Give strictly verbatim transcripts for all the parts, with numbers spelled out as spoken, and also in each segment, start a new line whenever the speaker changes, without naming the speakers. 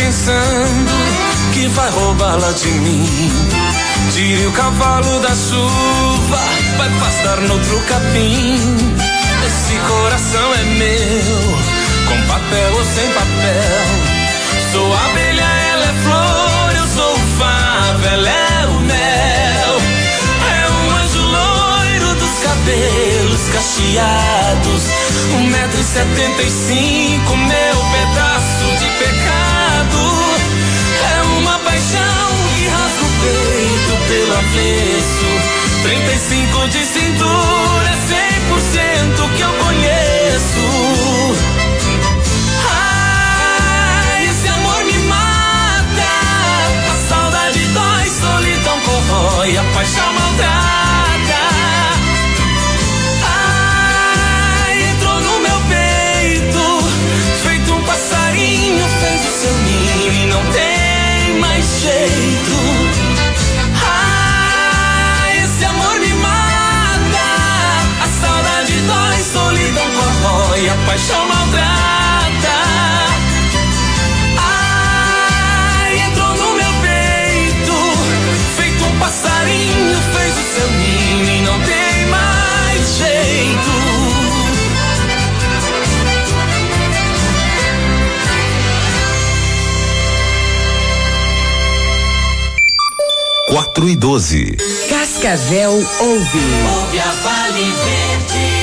pensando que vai roubá-la de mim. Tire o cavalo da chuva, vai pastar noutro capim. Esse coração é meu, com papel ou sem papel. Sou abelha, ela é flor, eu sou o favo, ela é o mel. É um anjo loiro dos cabelos cacheados, um metro e setenta e cinco, meu pedaço de pecado. É uma paixão que rasga o peito pelo avesso, trinta e cinco de cintura, é cem por cento que eu conheço. Ah, esse amor me mata, a saudade dói, solidão corrói, a paixão maltrata. Ah, entrou no meu peito, feito um passarinho, fez o seu ninho e não tem mais jeito. E a paixão maltrata. Ah, entrou no meu peito, feito um passarinho, fez o seu ninho e não tem mais jeito.
Quatro e doze.
Cascavel ouve.
Ouve a Vale Verde.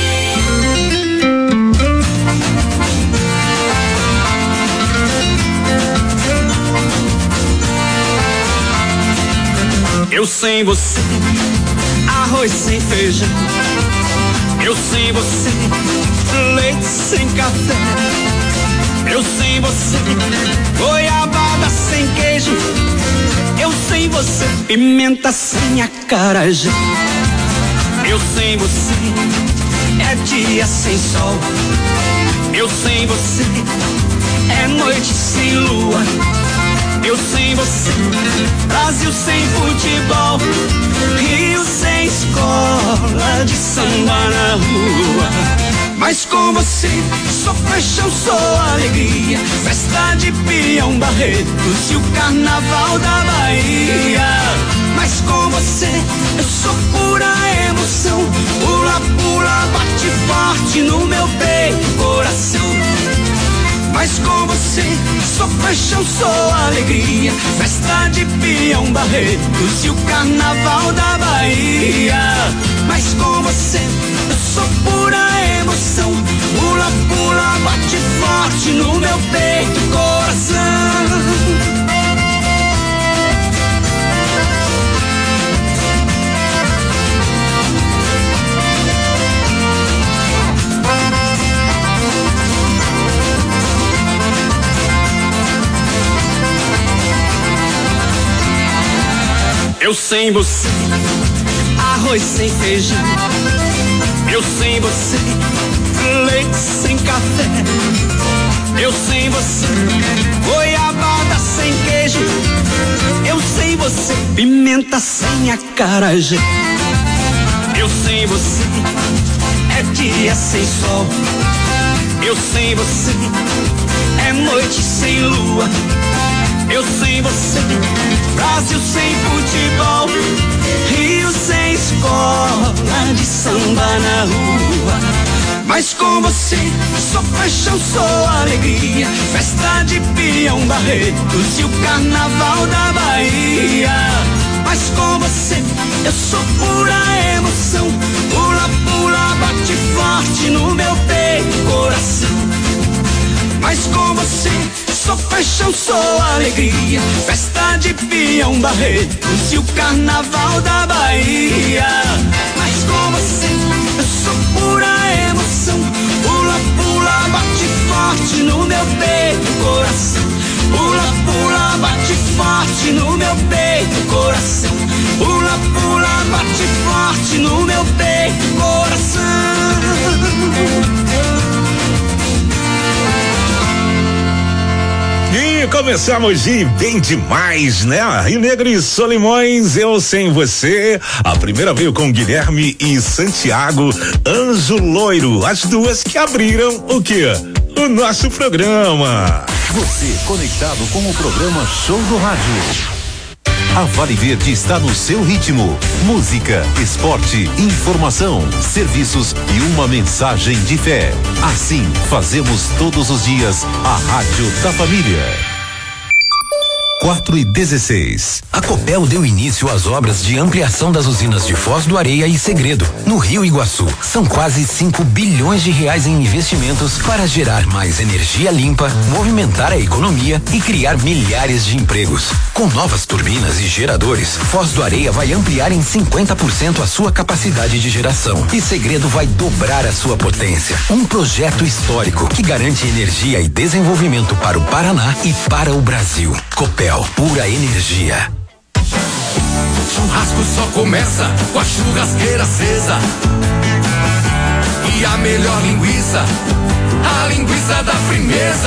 Eu sem você, arroz sem feijão. Eu sem você, leite sem café. Eu sem você, goiabada sem queijo. Eu sem você, pimenta sem acarajé. Eu sem você, é dia sem sol. Eu sem você, é noite sem lua. Eu sem você, Brasil sem futebol, Rio sem escola de samba na rua. Mas com você, sou paixão, sou alegria, festa de peão, Barretos e o carnaval da Bahia. Mas com você, eu sou pura emoção, pula, pula, bate forte no meu peito, coração. Mas com você, sou paixão, sou alegria, festa de peão, Barretos e o carnaval da Bahia. Mas com você, eu sou pura emoção, pula, pula, bate forte no meu peito, coração. Eu sem você, arroz sem feijão. Eu sem você, leite sem café. Eu sem você, goiabada sem queijo. Eu sem você, pimenta sem acarajé. Eu sem você, é dia sem sol. Eu sem você, é noite sem lua. Eu sem você, Brasil sem futebol, Rio sem escola de samba na rua. Mas com você, sou paixão, sou alegria, festa de peão, Barretos e o carnaval da Bahia. Mas com você, eu sou pura emoção, pula, pula, bate forte no meu peito, coração. Mas com você, sou paixão, sou alegria, festa de peão, Barretos e o carnaval da Bahia. Mas com você, eu sou pura emoção, pula, pula, bate forte no meu peito, coração. Pula, pula, bate forte no meu peito, coração. Pula, pula, bate forte no meu peito, coração.
E começamos de bem demais, né? Rio Negro e Solimões, Eu Sem Você. A primeira veio com Guilherme e Santiago, Anjo Loiro. As duas que abriram o quê? O nosso programa.
Você conectado com o programa Show do Rádio. A Vale Verde está no seu ritmo. Música, esporte, informação, serviços e uma mensagem de fé. Assim, fazemos todos os dias a Rádio da Família. quatro e dezesseis.
A Copel deu início às obras de ampliação das usinas de Foz do Areia e Segredo, no Rio Iguaçu. São quase cinco bilhões de reais em investimentos para gerar mais energia limpa, movimentar a economia e criar milhares de empregos. Com novas turbinas e geradores, Foz do Areia vai ampliar em cinquenta por cento a sua capacidade de geração e Segredo vai dobrar a sua potência. Um projeto histórico que garante energia e desenvolvimento para o Paraná e para o Brasil. Copel, pura energia.
Churrasco só começa com a churrasqueira acesa. E a melhor linguiça, a linguiça da firmeza.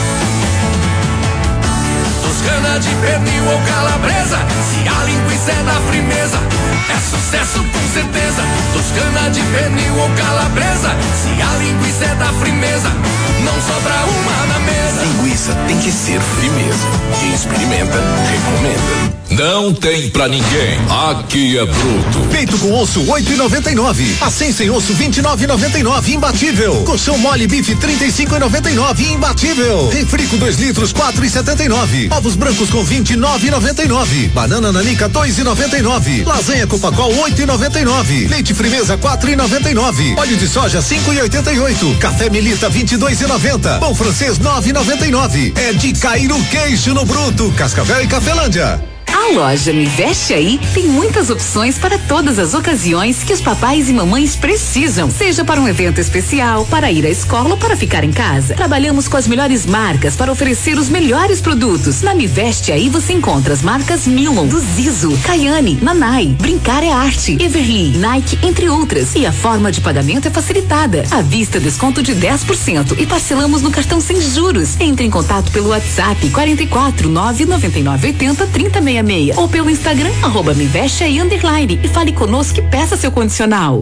Toscana de pernil ou calabresa, se a linguiça é da firmeza, é sucesso com certeza. Toscana de pernil ou calabresa, se a linguiça é da firmeza, não sobra uma na mesa.
Linguiça tem que ser firmeza. Quem experimenta, recomenda.
Não tem pra ninguém. Aqui é bruto.
Peito com osso oito e noventa e nove. Acém sem osso vinte e nove e noventa e nove, imbatível. Colchão mole bife trinta e cinco e noventa e nove, imbatível. Refrico dois litros quatro e setenta e nove. Ovos brancos com vinte e nove e noventa e nove. Banana nanica dois e noventa e nove. Lasanha Copacol oito e noventa e nove. Leite Frimeza quatro e noventa e nove. Óleo de soja cinco e oitenta e oito. Café Melita vinte e dois e noventa. Pão francês nove e noventa e nove. É de cair o queixo no bruto. Cascavel e Cafelândia.
A loja Me Veste Aí tem muitas opções para todas as ocasiões que os papais e mamães precisam, seja para um evento especial, para ir à escola ou para ficar em casa. Trabalhamos com as melhores marcas para oferecer os melhores produtos. Na Me Veste Aí você encontra as marcas Milon, do Zizo, Cayane, Nanai, Brincar é Arte, Everly, Nike, entre outras. E a forma de pagamento é facilitada. À vista, desconto de dez por cento e parcelamos no cartão sem juros. Entre em contato pelo WhatsApp quarenta e quatro, nove noventa e nove oitenta, trinta sessenta e seis ou pelo Instagram, arroba Me Veste Aí underline, e fale conosco e peça seu condicional.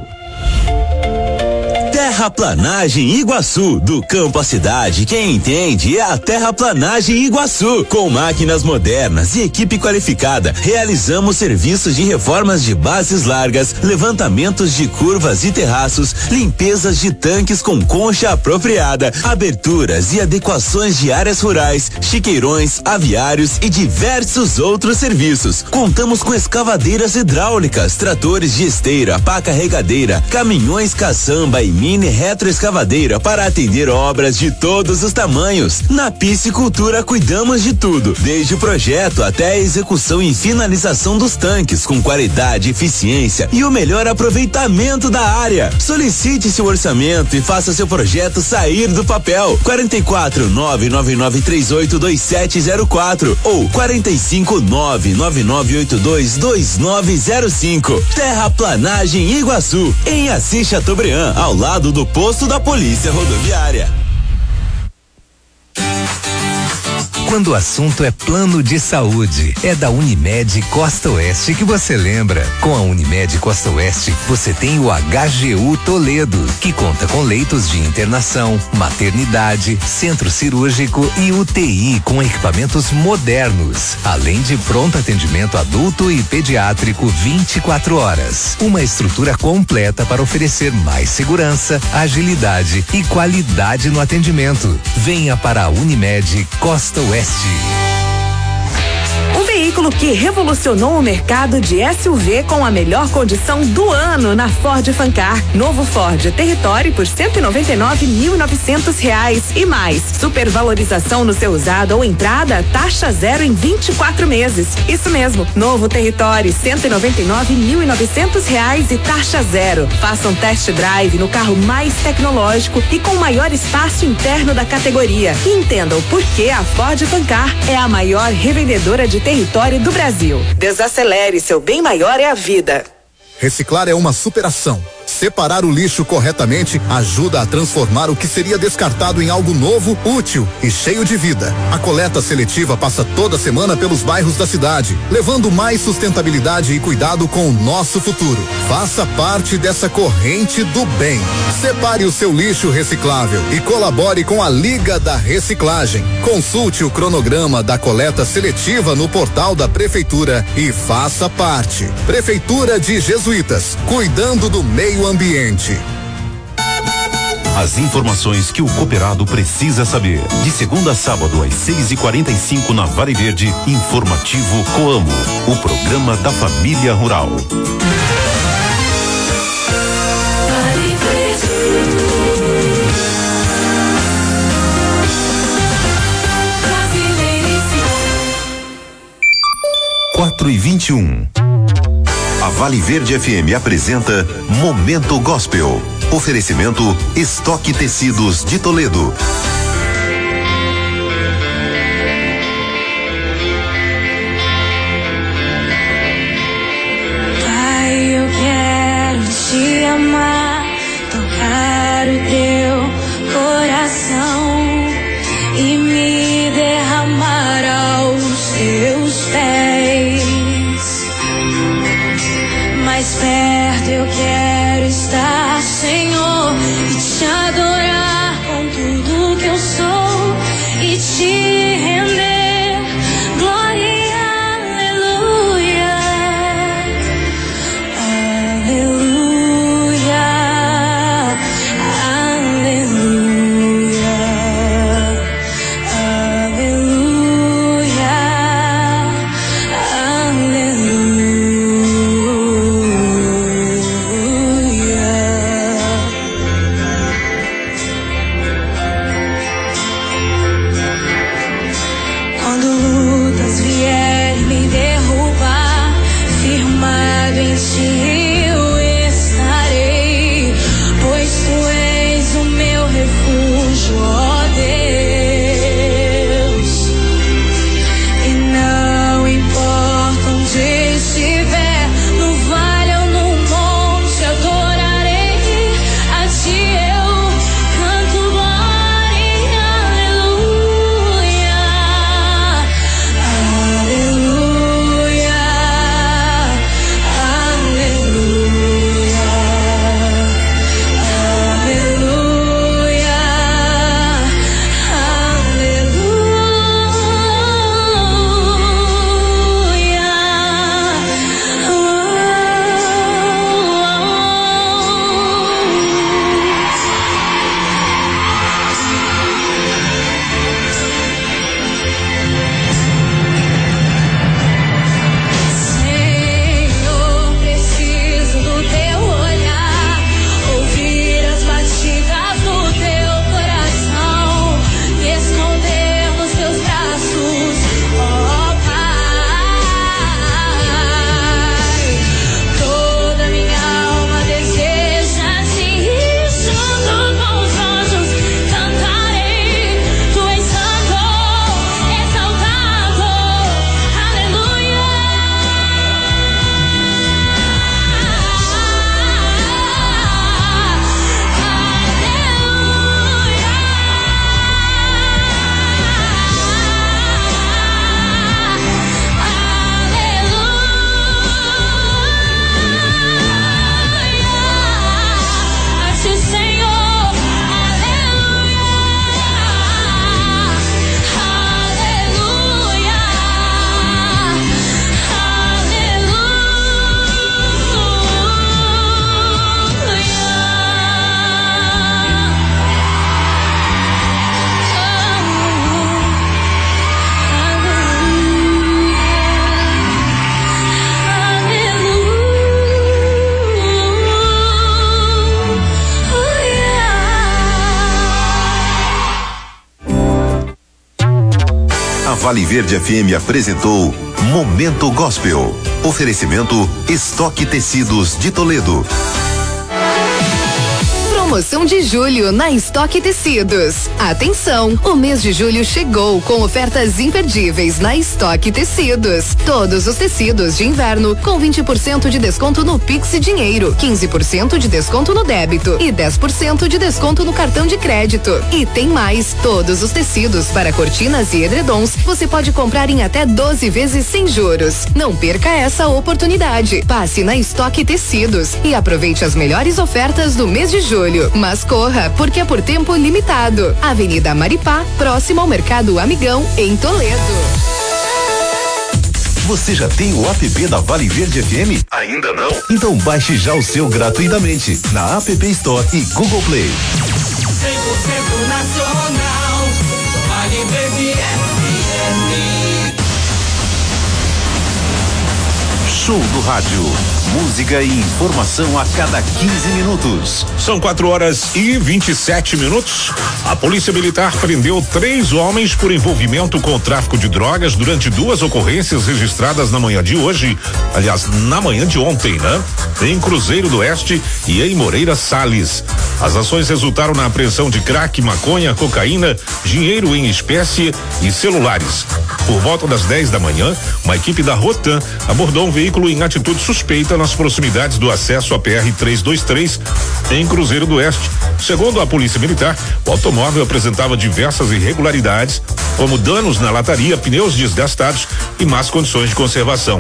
Terraplanagem Iguaçu, do campo à cidade, quem entende é a Terraplanagem Iguaçu. Com máquinas modernas e equipe qualificada, realizamos serviços de reformas de bases largas, levantamentos de curvas e terraços, limpezas de tanques com concha apropriada, aberturas e adequações de áreas rurais, chiqueirões, aviários e diversos outros serviços. Contamos com escavadeiras hidráulicas, tratores de esteira, pá carregadeira, caminhões caçamba e mini retroescavadeira para atender obras de todos os tamanhos. Na Piscicultura cuidamos de tudo, desde o projeto até a execução e finalização dos tanques, com qualidade, eficiência e o melhor aproveitamento da área. Solicite seu orçamento e faça seu projeto sair do papel. quarenta e quatro, nove nove nove três oito dois sete zero quatro ou quarenta e cinco, nove nove nove oito dois dois nove zero cinco. Terraplanagem Iguaçu, em Assis Chateaubriand, ao lado do posto da Polícia Rodoviária.
Quando o assunto é plano de saúde, é da Unimed Costa Oeste que você lembra. Com a Unimed Costa Oeste, você tem o H G U Toledo, que conta com leitos de internação, maternidade, centro cirúrgico e U T I com equipamentos modernos, além de pronto atendimento adulto e pediátrico vinte e quatro horas. Uma estrutura completa para oferecer mais segurança, agilidade e qualidade no atendimento. Venha para a Unimed Costa Oeste.
Um veículo que revolucionou o mercado de S U V com a melhor condição do ano na Ford Fancar. Novo Ford Territory por cento e noventa e nove mil e novecentos reais e mais. Supervalorização no seu usado ou entrada, taxa zero em vinte e quatro meses. Isso mesmo, novo Territory cento e noventa e nove mil e novecentos reais e taxa zero. Faça um test drive no carro mais tecnológico e com o maior espaço interno da categoria. E entenda o porquê a Ford Fancar é a maior revendedora de território do Brasil. Desacelere, seu bem maior é a vida.
Reciclar é uma superação.
Separar o lixo corretamente ajuda a transformar o que seria descartado em algo novo, útil e cheio de vida. A coleta seletiva passa toda semana pelos bairros da cidade, levando mais sustentabilidade e cuidado com o nosso futuro. Faça parte dessa corrente do bem. Separe o seu lixo reciclável e colabore com a Liga da Reciclagem. Consulte o cronograma da coleta seletiva no portal da Prefeitura e faça parte. Prefeitura de Jesuítas, cuidando do meio ambiente.
As informações que o cooperado precisa saber. De segunda a sábado, às seis e quarenta e cinco, na Vale Verde, Informativo Coamo, o programa da família rural. Quatro e vinte e um. A Vale Verde F M apresenta Momento Gospel. Oferecimento Estoque Tecidos de Toledo.
Pai, eu quero te amar, tocar o teu coração e me derramar aos teus pés. Mais perto eu quero estar, Senhor, e te adorar com tudo que eu sou e te render glória, aleluia, aleluia, aleluia, aleluia, aleluia.
Vale Verde F M apresentou Momento Gospel. Oferecimento Estoque Tecidos de Toledo.
Promoção de julho na Estoque Tecidos. Atenção, o mês de julho chegou com ofertas imperdíveis na Estoque Tecidos. Todos os tecidos de inverno com vinte por cento de desconto no Pix e Dinheiro, quinze por cento de desconto no débito e dez por cento de desconto no cartão de crédito. E tem mais, todos os tecidos para cortinas e edredons você pode comprar em até doze vezes sem juros. Não perca essa oportunidade. Passe na Estoque Tecidos e aproveite as melhores ofertas do mês de julho. Mas corra, porque é por tempo limitado. Avenida Maripá, próximo ao Mercado Amigão, em Toledo.
Você já tem o app da Vale Verde F M?
Ainda não?
Então baixe já o seu gratuitamente na App Store e Google Play.
cem por cento nacional, Vale Verde F M.
Show do Rádio. Música e informação a cada quinze minutos.
São quatro horas e vinte e sete minutos. A Polícia Militar prendeu três homens por envolvimento com o tráfico de drogas durante duas ocorrências registradas na manhã de hoje. Aliás, na manhã de ontem, né? Em Cruzeiro do Oeste e em Moreira Salles. As ações resultaram na apreensão de crack, maconha, cocaína, dinheiro em espécie e celulares. Por volta das dez da manhã, uma equipe da Rotan abordou um veículo em atitude suspeita nas proximidades do acesso à P R trezentos e vinte e três, em Cruzeiro do Oeste. Segundo a Polícia Militar, o automóvel apresentava diversas irregularidades, como danos na lataria, pneus desgastados e más condições de conservação,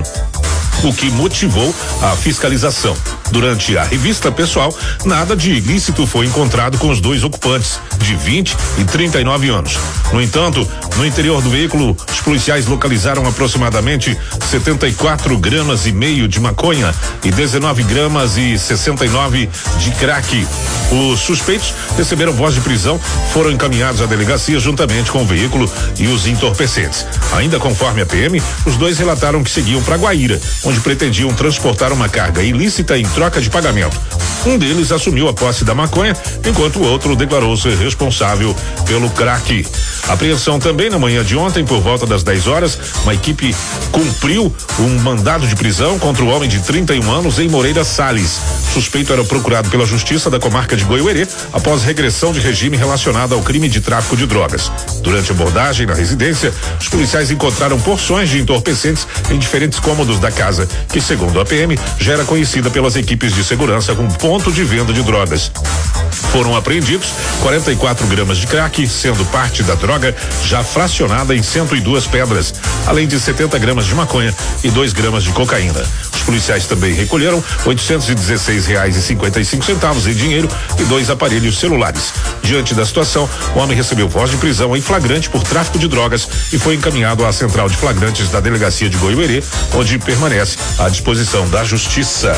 o que motivou a fiscalização. Durante a revista pessoal, nada de ilícito foi encontrado com os dois ocupantes, de vinte e trinta e nove anos. No entanto, no interior do veículo, os policiais localizaram aproximadamente setenta e quatro gramas e meio de maconha e dezenove gramas e sessenta e nove de crack. Os suspeitos receberam voz de prisão, foram encaminhados à delegacia juntamente com o veículo e os entorpecentes. Ainda conforme a P M, os dois relataram que seguiam para Guaíra, onde pretendiam transportar uma carga ilícita em troca de pagamento. Um deles assumiu a posse da maconha, enquanto o outro declarou ser responsável pelo crack. Apreensão também na manhã de ontem, por volta das dez horas, uma equipe cumpriu um mandado de prisão contra o homem de trinta e um anos em Moreira Salles. O suspeito era procurado pela Justiça da comarca de Goiuerê após regressão de regime relacionada ao crime de tráfico de drogas. Durante a abordagem na residência, os policiais encontraram porções de entorpecentes em diferentes cômodos da casa, que, segundo a P M, já era conhecida pelas equipes de segurança como ponto de venda de drogas. Foram apreendidos quarenta e quatro gramas de crack, sendo parte da droga já fracionada em cento e duas pedras, além de setenta gramas de maconha e dois gramas de cocaína. Os policiais também recolheram oitocentos e dezesseis reais e cinquenta e cinco centavos em dinheiro e dois aparelhos celulares. Diante da situação, o homem recebeu voz de prisão em flagrante por tráfico de drogas e foi encaminhado à central de flagrantes da delegacia de Goiuerê, onde permanece à disposição da Justiça.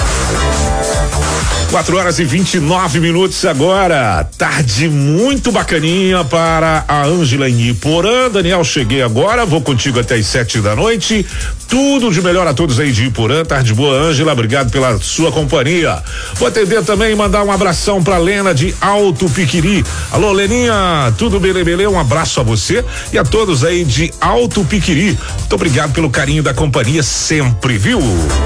quatro horas e vinte e nove minutos agora. Tarde muito bacaninha para a Ângela em Iporã. Daniel, cheguei agora, vou contigo até as sete da noite. Tudo de melhor a todos aí de Iporã. Tarde boa, Ângela. Obrigado pela sua companhia. Vou atender também e mandar um abração pra Lena de Alto Piquiri. Alô, Leninha, tudo bele, bele? Um abraço a você e a todos aí de Alto Piquiri. Muito obrigado pelo carinho da companhia sempre, viu?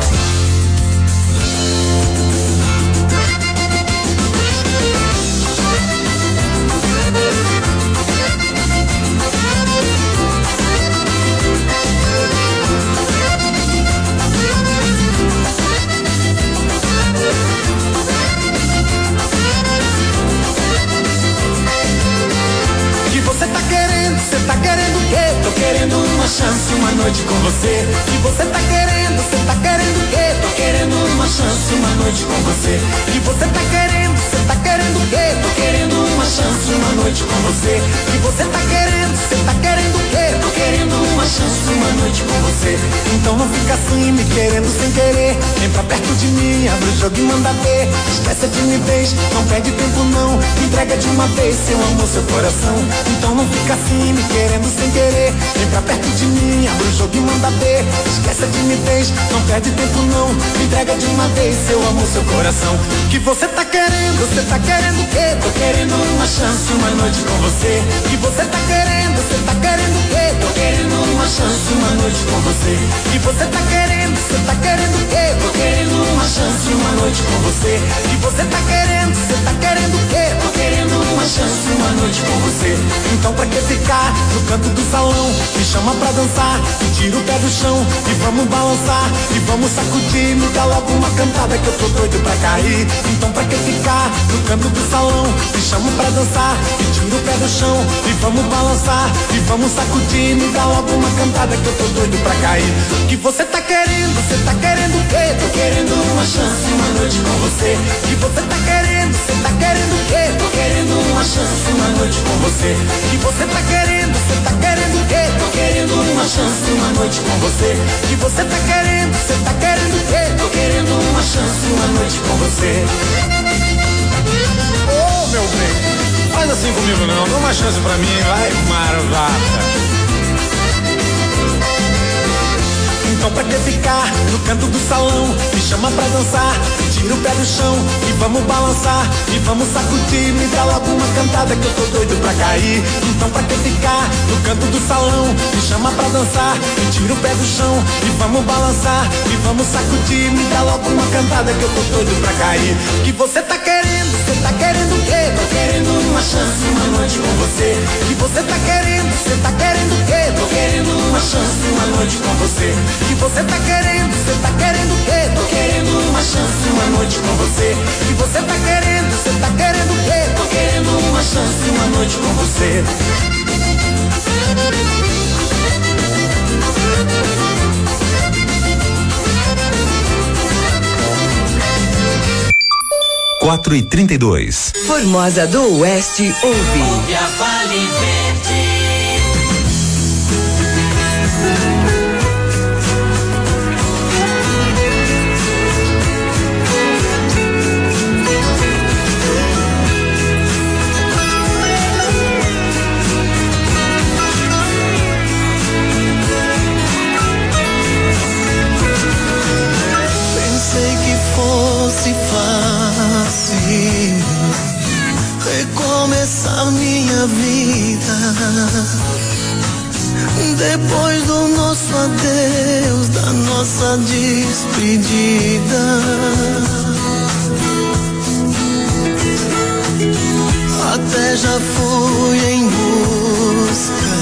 Chance, uma noite com você. Que você tá querendo, você tá querendo o quê? Tô querendo uma chance, uma noite com você. Que você tá querendo, você tá querendo o quê? Tô querendo uma chance, uma noite com você. Que você tá querendo, você tá querendo o quê? Tô querendo uma chance, uma noite com você. Então não fica assim, me querendo sem querer. Vem pra perto de mim, abre o jogo e manda ver. Esquece a timidez, não perde tempo não. Entrega de uma vez seu amor, seu coração. Então não fica assim, me querendo sem querer. Vem pra perto de mim, abre o jogo e manda ver. Esquece a timidez, não perde tempo não. Entrega de uma vez seu amor, seu coração. Que você tá querendo, você tá querendo o quê? Tô querendo uma chance, uma noite com você. Que você tá querendo, você tá querendo o quê? Tô querendo uma chance, uma noite com você. Que você tá querendo, você tá querendo o quê? Tô querendo uma chance, uma noite com você. Que você tá querendo, você tá querendo o quê? uma chance, uma noite com você. Então pra que ficar no canto do salão? Me chama pra dançar, me tira o pé do chão e vamos balançar, e vamos sacudir. Me dá logo uma cantada que eu tô doido pra cair. Então pra que ficar no canto do salão? Me chama pra dançar, me tira o pé do chão e vamos balançar, e vamos sacudir. Me dá logo uma cantada que eu tô doido pra cair. O que você tá querendo? Você tá querendo o quê? Tô querendo uma chance, uma noite com você. O que você tá querendo? Você tá querendo o quê? Tô querendo uma chance, uma noite com você. O que você tá querendo? Você tá querendo o quê? Tô querendo uma chance, uma noite com você. O que você tá querendo? Você tá querendo o quê? Tô querendo uma chance, uma noite com você.
Ô, oh, meu bem, faz assim comigo não, dá uma chance pra mim, vai, marvata.
Então pra que ficar no canto do salão? Me chama pra dançar, tira o pé do chão e vamos balançar, e vamos sacudir. Me dá logo uma cantada que eu tô doido pra cair. Então pra que ficar no canto do salão? Me chama pra dançar, tira o pé do chão e vamos balançar, e vamos sacudir. Me dá logo uma cantada que eu tô doido pra cair. O que você tá querendo? Você tá querendo o quê? Tô querendo uma chance, uma noite com você. O que você tá querendo? Você tá querendo o quê? Tô querendo uma chance, uma noite com você. O que você tá querendo? Você tá querendo o quê? Tô querendo uma chance, uma noite com você. O que você tá querendo? Você tá querendo o quê? Tô querendo uma chance, uma noite com você.
quatro e trinta e dois.
Formosa do Oeste ouve.
Ouve a Vale Verde.
Pensei que fosse fácil recomeçar minha vida depois do nosso adeus, da nossa despedida. Até já fui em busca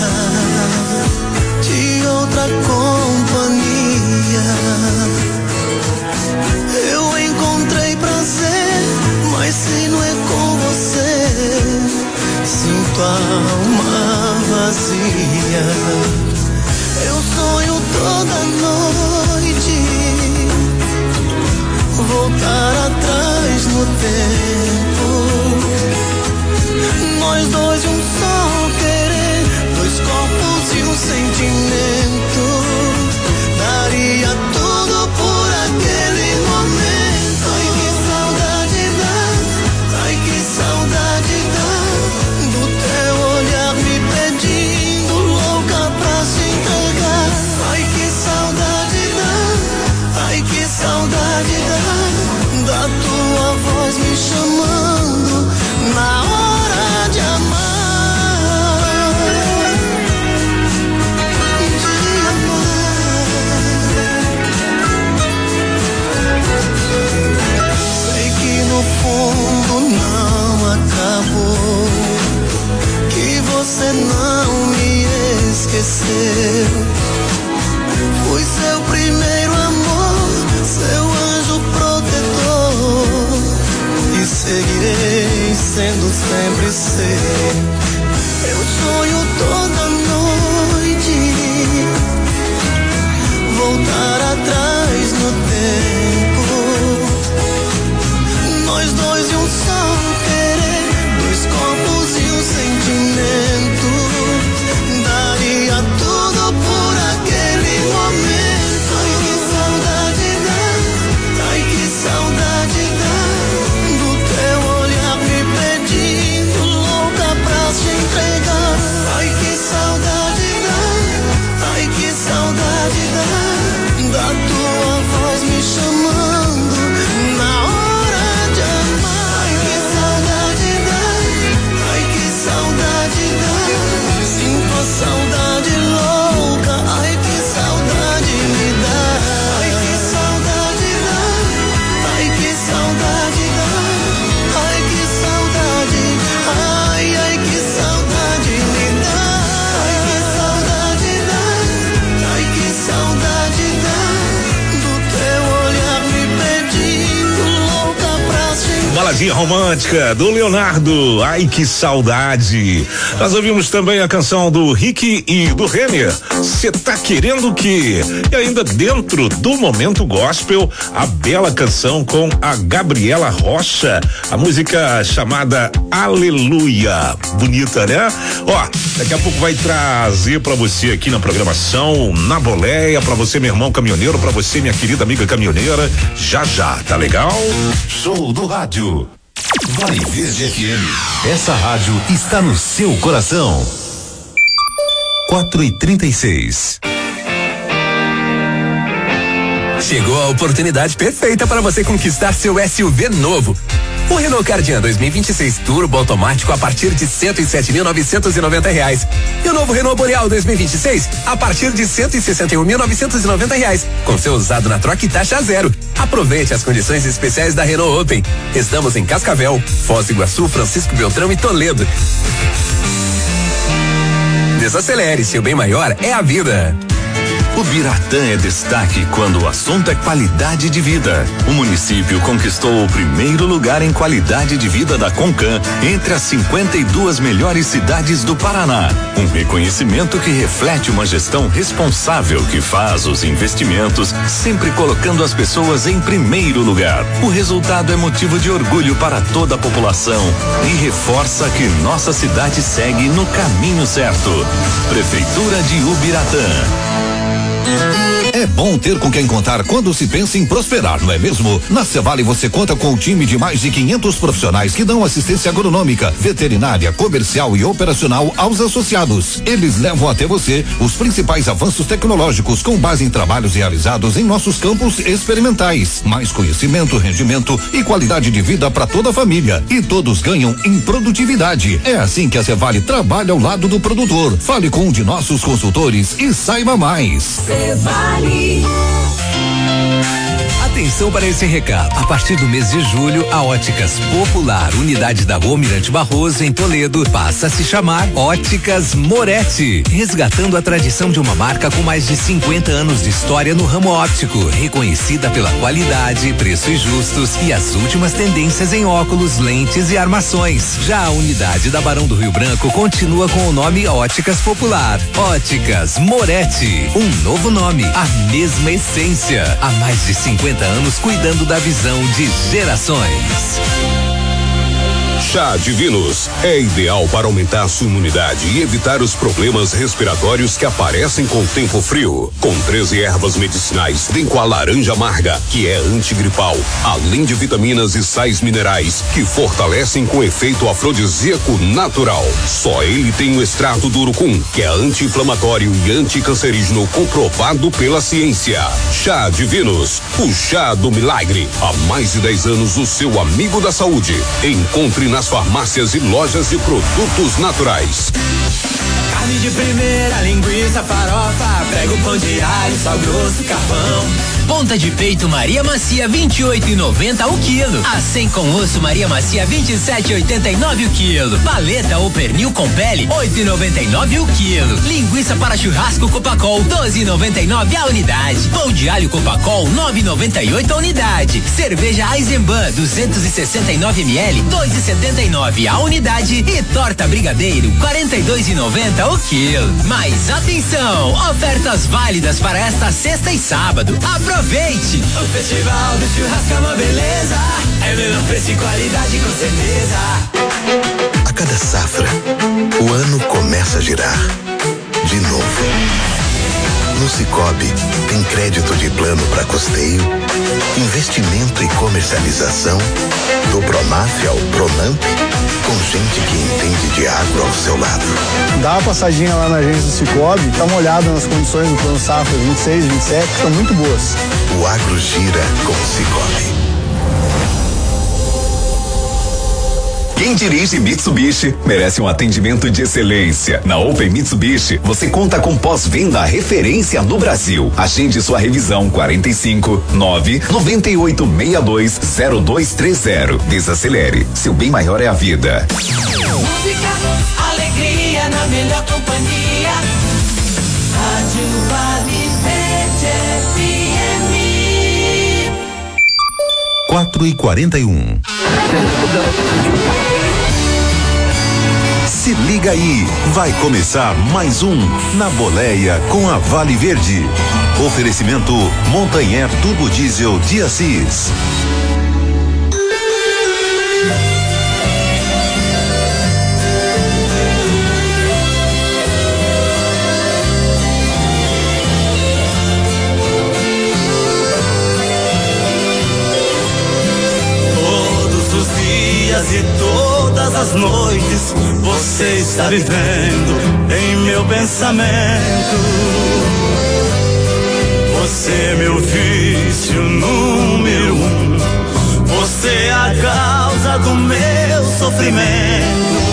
de outra companhia. Eu encontrei prazer, mas se não é com você, sinto a alma vazia. Eu sonho toda noite voltar atrás no tempo, nós dois e um só querer, dois corpos e um sentimento. Daria tudo por aquele momento. Ai, que saudade dá, ai, que saudade dá do teu olhar me pedindo, louca pra se entregar. Ai, que saudade dá, ai, que saudade dá da tua voz me chamando na hora de amar. No fundo não acabou, que você não me esqueceu. Fui seu primeiro amor, seu anjo protetor, e seguirei sendo sempre seu. Eu sonho toda noite voltar atrás no tempo, nós dois e um só querer, dois corpos e um sentimento. Daria tudo por aquele momento. Ai, que saudade dá, ai, que saudade dá do teu olhar me pedindo, louca pra se entregar. Ai, que saudade dá, ai, que saudade dá da tua voz me chamando na hora de amar.
Baladinha romântica do Leonardo, ai que saudade. Nós ouvimos também a canção do Rick e do Renner, Cê Tá Querendo O Quê? E ainda dentro do momento gospel, a bela canção com a Gabriela Rocha, a música chamada Aleluia. Bonita, né? Ó, daqui a pouco vai trazer pra você aqui na programação, na boleia, pra você, meu irmão caminhoneiro, pra você, minha querida amiga caminhoneira, já já, tá legal?
Show do rádio. Vale Verde F M. Essa rádio está no seu coração. quatro e trinta e seis.
Chegou a oportunidade perfeita para você conquistar seu S U V novo. O Renault Kardian dois mil e vinte e seis Turbo automático a partir de cento e sete mil novecentos e noventa reais. E o novo Renault Boreal dois mil e vinte e seis a partir de cento e sessenta e um mil novecentos e noventa reais, com seu usado na troca e taxa zero. Aproveite as condições especiais da Renault Open. Estamos em Cascavel, Foz do Iguaçu, Francisco Beltrão e Toledo. Desacelere, seu bem maior é a vida.
O Biratã é destaque quando o assunto é qualidade de vida. O município conquistou o primeiro lugar em qualidade de vida da Concan entre as cinquenta e duas melhores cidades do Paraná. Um reconhecimento que reflete uma gestão responsável que faz os investimentos sempre colocando as pessoas em primeiro lugar. O resultado é motivo de orgulho para toda a população e reforça que nossa cidade segue no caminho certo. Prefeitura de Ubiratã.
É bom ter com quem contar quando se pensa em prosperar, não é mesmo? Na Cevale você conta com um time de mais de quinhentos profissionais que dão assistência agronômica, veterinária, comercial e operacional aos associados. Eles levam até você os principais avanços tecnológicos com base em trabalhos realizados em nossos campos experimentais. Mais conhecimento, rendimento e qualidade de vida para toda a família. E todos ganham em produtividade. É assim que a Cevale trabalha ao lado do produtor. Fale com um de nossos consultores e saiba mais.
Cevale.
Atenção para esse recado. A partir do mês de julho, a Óticas Popular, unidade da Rua Mirante Barroso, em Toledo, passa a se chamar Óticas Moretti, resgatando a tradição de uma marca com mais de cinquenta anos de história no ramo óptico, reconhecida pela qualidade, preços justos e as últimas tendências em óculos, lentes e armações. Já a unidade da Barão do Rio Branco continua com o nome Óticas Popular. Óticas Moretti, um novo nome, a mesma essência, há mais de cinquenta anos cuidando da visão de gerações.
Chá Divinos é ideal para aumentar sua imunidade e evitar os problemas respiratórios que aparecem com o tempo frio. Com treze ervas medicinais, vem com a laranja amarga, que é antigripal, além de vitaminas e sais minerais que fortalecem com efeito afrodisíaco natural. Só ele tem o extrato do urucum, que é anti-inflamatório e anticancerígeno comprovado pela ciência. Chá Divinos, o chá do milagre. Há mais de dez anos o seu amigo da saúde. Encontre nas farmácias e lojas de produtos naturais.
Carne de primeira, linguiça, farofa, prego, pão de alho, sal grosso, carvão.
Ponta de peito Maria Macia vinte e oito e noventa o quilo. A cem com osso Maria Macia vinte e sete e oitenta e nove o quilo. Paleta ou pernil com pele oito e noventa e nove o quilo. Linguiça para churrasco Copacol doze e noventa e nove a unidade. Pão de alho Copacol nove e noventa e oito a unidade. Cerveja Eisenbahn duzentos e sessenta e nove mililitros dois e setenta e nove a unidade e torta brigadeiro quarenta e dois e noventa o quilo. Mas atenção, ofertas válidas para esta sexta e sábado. Aproveite!
O Festival do Churrasco é uma beleza. É melhor preço e qualidade com certeza.
A cada safra, o ano começa a girar. De novo. No Sicoob, tem crédito de plano para custeio, investimento e comercialização, do Pronaf ao Pronamp, com gente que entende de agro ao seu lado.
Dá uma passadinha lá na agência do Sicoob, dá uma olhada nas condições do plano safra vinte e seis, vinte e sete, que estão muito boas.
O agro gira com o Sicoob.
Quem dirige Mitsubishi merece um atendimento de excelência. Na Open Mitsubishi, você conta com pós-venda referência no Brasil. Agende sua revisão quarenta e cinco, nove, noventa e oito, sessenta e dois, zero dois três zero. Desacelere, seu bem maior é a vida.
Música, alegria na melhor companhia. Rádio Vale Verde F M.
quatro e quarenta e um. Se liga aí, vai começar mais um Na Boleia com a Vale Verde. Oferecimento Montanher Turbo Diesel de Assis.
E todas as noites você está vivendo em meu pensamento. Você é meu vício número um. Você é a causa do meu sofrimento.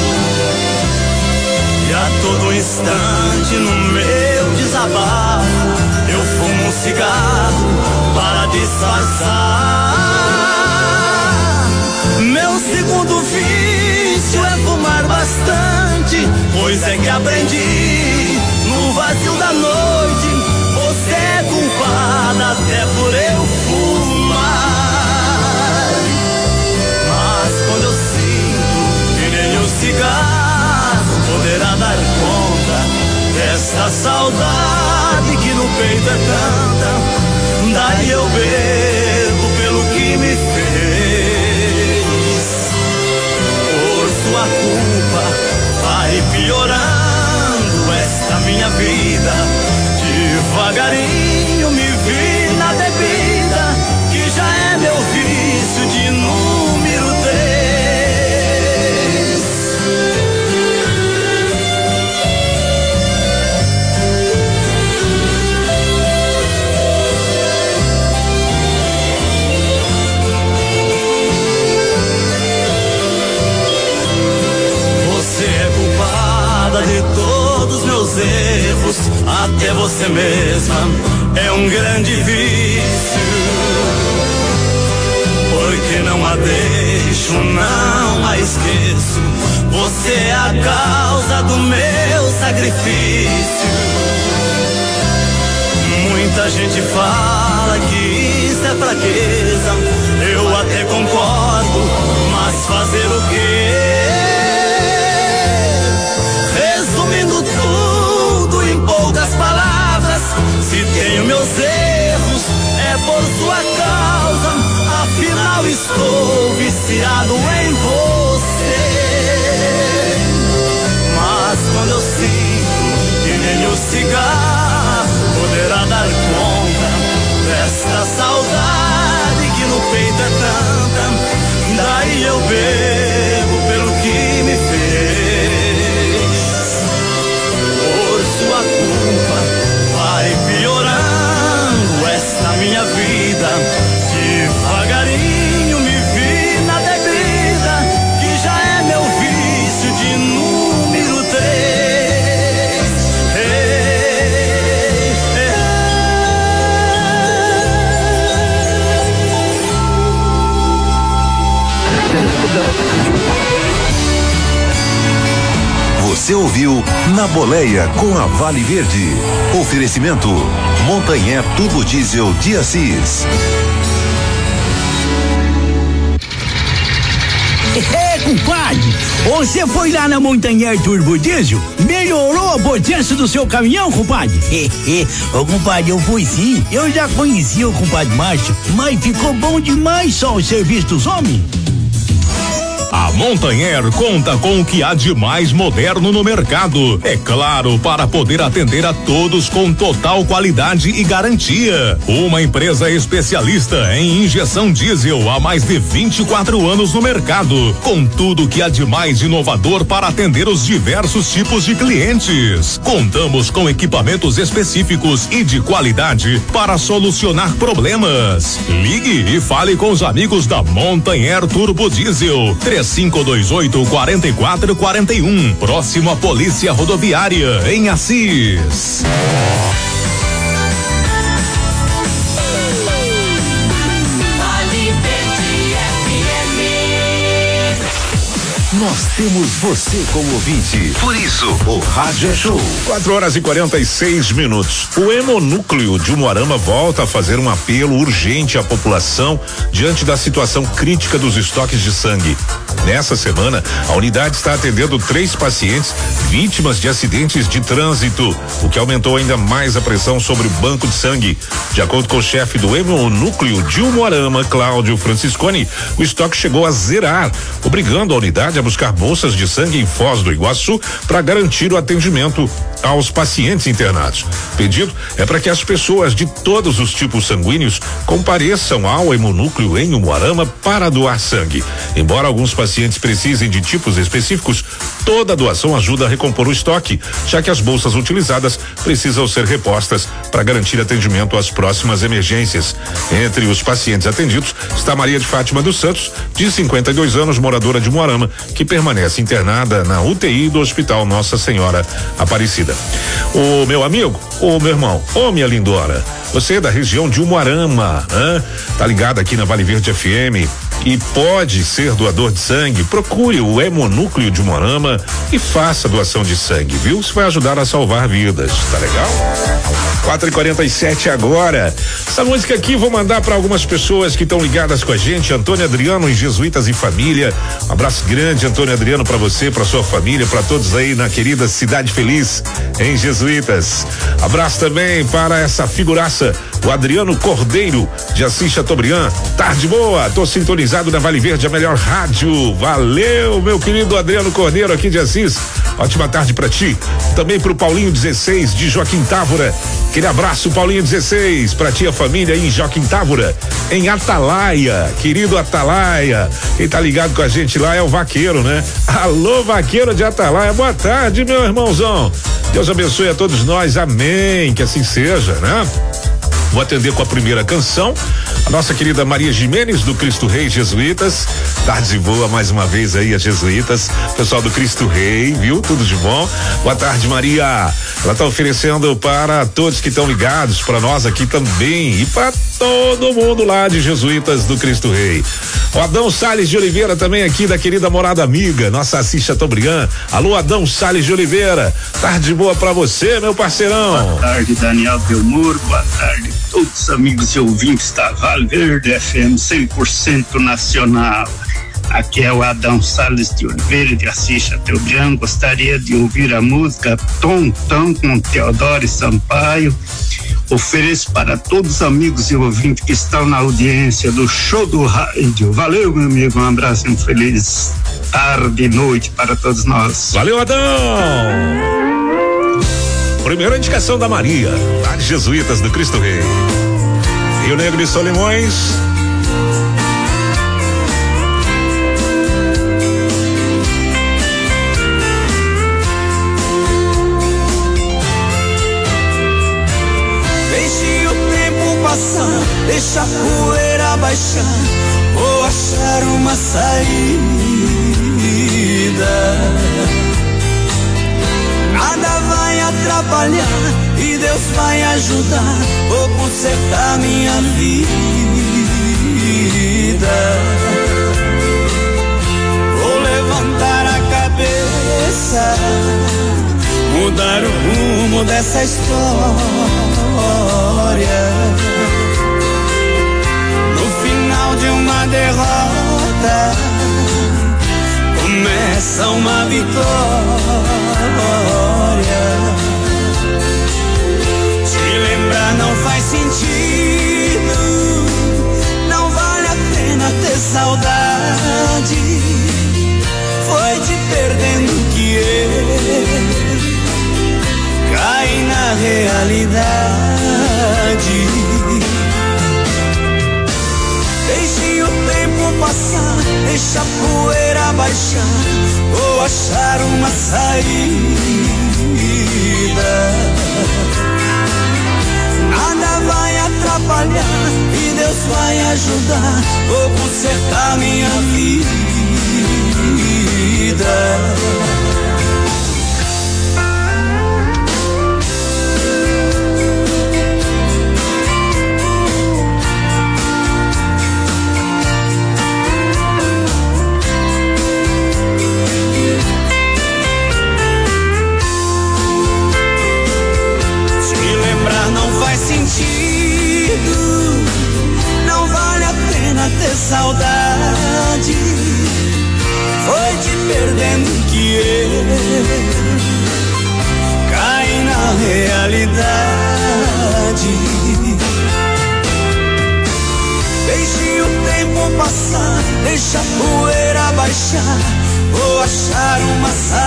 E a todo instante no meu desabafo eu fumo um cigarro para disfarçar. Meu segundo vício é fumar bastante, pois é que aprendi no vazio da noite. Você é culpada até por eu fumar. Mas quando eu sinto que nem o cigarro poderá dar conta desta saudade que no peito é tanta, daí eu bebo pelo que me fez. Sua culpa vai piorando esta minha vida. Devagarinho me vi na bebida, que já é meu vício de número três. De todos meus erros, até você mesma é um grande vício. Porque não a deixo, não a esqueço. Você é a causa do meu sacrifício. Muita gente fala que isso é fraqueza, eu até concordo, mas fazer o quê? Tudo em poucas palavras, se tenho meus erros é por sua causa, afinal estou viciado em você. Mas quando eu sinto que nem o cigarro poderá dar conta desta saudade que no peito é tanta, daí eu bebo pelo que me fez. Sua culpa vai piorando esta minha vida. Devagarinho me vi na bebida, que já é meu vício de número três. Ei,
Você ouviu Na Boleia com a Vale Verde. Oferecimento Montanher Turbo Diesel de Assis.
É, compadre, você foi lá na Montanher Turbo Diesel? Melhorou a potência do seu caminhão, compadre? Ô, compadre, eu fui sim. Eu já conhecia o compadre Márcio, mas ficou bom demais só o serviço dos homens.
A Montanher conta com o que há de mais moderno no mercado. É claro, para poder atender a todos com total qualidade e garantia. Uma empresa especialista em injeção diesel há mais de vinte e quatro anos no mercado, com tudo que há de mais inovador para atender os diversos tipos de clientes. Contamos com equipamentos específicos e de qualidade para solucionar problemas. Ligue e fale com os amigos da Montanher Turbo Diesel. três cinco dois oito, quatro quatro quatro um, próximo à Polícia Rodoviária, em Assis.
nós temos você como ouvinte. Por isso, o Rádio é Show.
quatro horas e quarenta e seis minutos. O Hemonúcleo de Umuarama volta a fazer um apelo urgente à população diante da situação crítica dos estoques de sangue. Nessa semana, a unidade está atendendo três pacientes vítimas de acidentes de trânsito, o que aumentou ainda mais a pressão sobre o banco de sangue. De acordo com o chefe do Hemonúcleo de Umuarama, Cláudio Francisconi, o estoque chegou a zerar, obrigando a unidade a buscar bolsas de sangue em Foz do Iguaçu para garantir o atendimento aos pacientes internados. O pedido é para que as pessoas de todos os tipos sanguíneos compareçam ao Hemonúcleo em Umuarama para doar sangue. Embora alguns pacientes precisem de tipos específicos, toda doação ajuda a recompor o estoque, já que as bolsas utilizadas precisam ser repostas para garantir atendimento às próximas emergências. Entre os pacientes atendidos está Maria de Fátima dos Santos, de cinquenta e dois anos, moradora de Umuarama, que permanece internada na U T I do Hospital Nossa Senhora Aparecida. O meu amigo, o meu irmão, ô minha lindora, você é da região de Umuarama, hein? Tá ligado aqui na Vale Verde F M e pode ser doador de sangue? Procure o Hemonúcleo de Umuarama e faça doação de sangue, viu? Isso vai ajudar a salvar vidas, tá legal? quatro e quarenta e sete agora. Essa música aqui vou mandar para algumas pessoas que estão ligadas com a gente. Antônio Adriano em Jesuítas e Família. Um abraço grande, Antônio Adriano, para você, para sua família, para todos aí na querida Cidade Feliz em Jesuítas. Abraço também para essa figuraça, o Adriano Cordeiro de Assis Chateaubriand. Tarde boa, tô sintonizado na Vale Verde, a melhor rádio. Valeu, meu querido Adriano Cordeiro aqui de Assis. Ótima tarde pra ti. Também pro Paulinho dezesseis de Joaquim Távora. Aquele abraço, Paulinho dezesseis, pra tia família em Joaquim Távora, em Atalaia, querido Atalaia. Quem tá ligado com a gente lá é o Vaqueiro, né? Alô, Vaqueiro de Atalaia, boa tarde, meu irmãozão. Deus abençoe a todos nós, amém, que assim seja, né? Vou atender com a primeira canção, a nossa querida Maria Jimenez do Cristo Rei Jesuítas. Tarde boa mais uma vez aí a Jesuítas, pessoal do Cristo Rei, viu? Tudo de bom. Boa tarde, Maria. Ela tá oferecendo para todos que estão ligados, para nós aqui também e para todo mundo lá de Jesuítas do Cristo Rei. O Adão Salles de Oliveira também aqui da querida Morada Amiga, nossa Assis Chateaubriand. Alô, Adão Salles de Oliveira. Tarde boa pra você, meu parceirão.
Boa tarde, Daniel Belmuro. Boa tarde, todos os amigos e ouvintes da Vale Verde F M cem por cento nacional. Aqui é o Adão Salles de Oliveira de Assis Chateaubriand. Gostaria de ouvir a música Tom Tom com Teodoro Sampaio. Ofereço para todos os amigos e ouvintes que estão na audiência do Show do Rádio. Valeu, meu amigo, um abraço e um feliz tarde e noite para todos nós.
Valeu, Adão! Primeira indicação da Maria, lá de Jesuítas do Cristo Rei. Rio Negro e Solimões.
Deixa a poeira baixar, vou achar uma saída. Nada vai atrapalhar e Deus vai ajudar, vou consertar minha vida. Vou levantar a cabeça, mudar o rumo dessa história. De uma derrota começa uma vitória. Te lembrar não faz sentido, não vale a pena ter saudade. Foi te perdendo que eu caí na realidade. Deixe o tempo passar, deixa a poeira baixar, vou achar uma saída. Nada vai atrapalhar e Deus vai ajudar, vou consertar minha vida. baixar, vou achar uma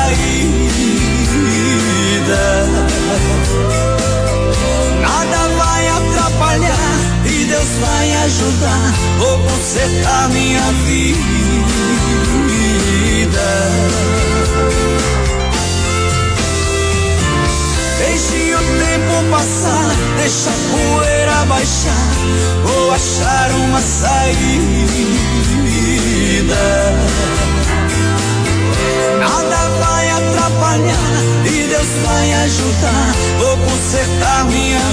saída. Nada vai atrapalhar e Deus vai ajudar, vou consertar minha vida. Deixe o tempo passar, deixa a poeira baixar, vou achar uma saída. Nada vai atrapalhar e Deus vai ajudar, vou consertar minha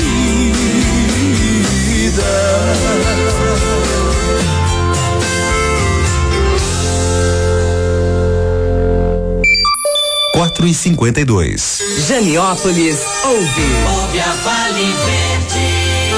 vida.
quatro e cinquenta e dois.
Janiópolis ouve.
Ouve a Vale Verde.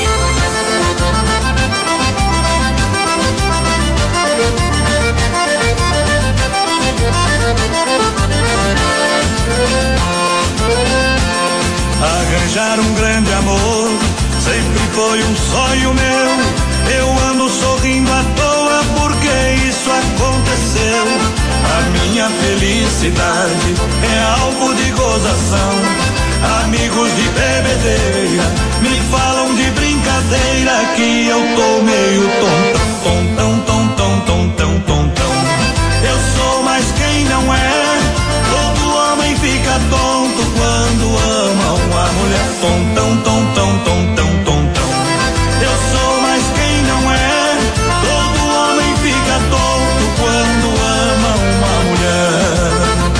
Arranjar um grande amor sempre foi um sonho meu. Eu ando sorrindo à toa porque isso aconteceu. A minha felicidade é alvo de gozação. Amigos de bebedeira me falam de brincadeira que eu tô meio tontão, tontão, tontão, tontão, tontão. Eu sou mais quem não é. Todo homem fica tonto quando ama uma mulher. Tontão, tontão, tontão, tontão. Eu sou mais quem não é. Todo homem fica tonto quando ama uma mulher.